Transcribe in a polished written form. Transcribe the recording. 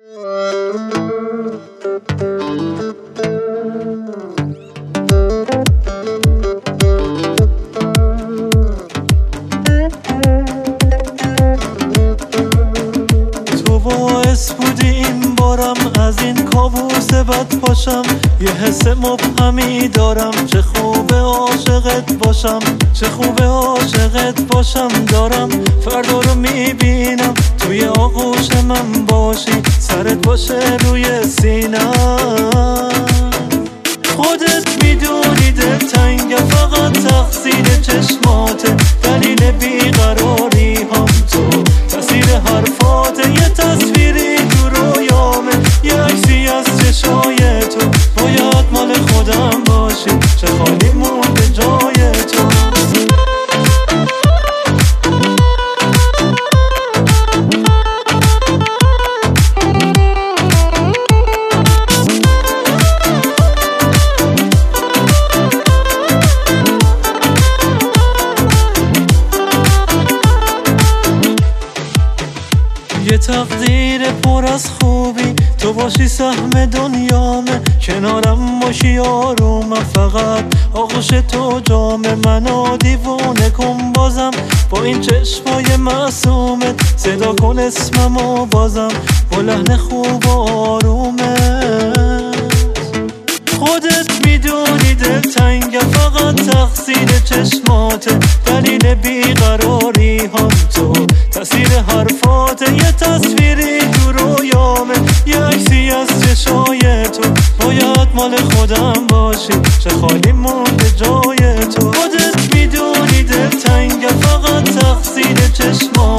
تو باعث بودی این بارم از این کابوس بد پاشم، یه حس مبهمی دارم، چه خوبه عاشقت باشم، چه خوبه عاشقت باشم. دارم فردا رو میبینم توی آغوش من باشی، سرت باشه روی سینم. خودت میدونی دلتنگم، فقط تقصیر چشماته، دلیل بیقراری هم تو، تاثیر حرفاته. یه تصویری تو رویامه، یه عکسی از چشای تو، باید مال خودم باشی، چه خالی مونده جای تو. یه تقدیر پر از خوبی تو باشی، سهم دنیامه، کنارم باشی آرومم، فقط آغوش تو جامه. منو دیوونه کن بازم با این چشمای معصومت، صدا کن اسممو بازم با لحن خوب و آرومت. خودت میدونی دلتنگم، فقط تقصیر چشماته، دلیل بیقراری هم تو، تاثیر حرفاته. یه تصویری تو رویامه، یه عکسی از چشای تو، باید مال خودم باشی، چه خالی مونده جای تو. خودت میدونی دلتنگم، فقط تقصیر چشماته،